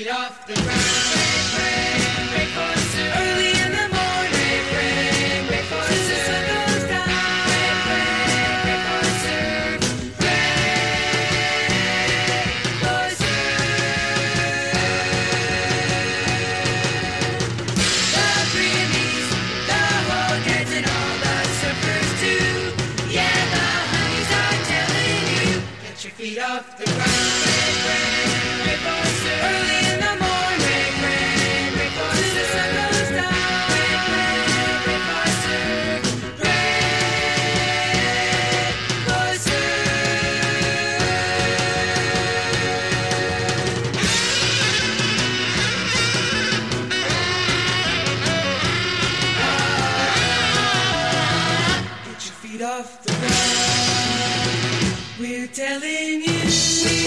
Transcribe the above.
off the ground. Break for surf. Early in the morning. Break for surf. The sun goes down. Break for surf. Break for surf. The Bremies, the Hoggets, and all the surfers too. Yeah, the honeys are telling you, get your feet off the ground. Break for surf. Early in the morning. Break for surf. The sun goes down. Break for surf. Break for surf. Get your feet off the ground. We're telling you.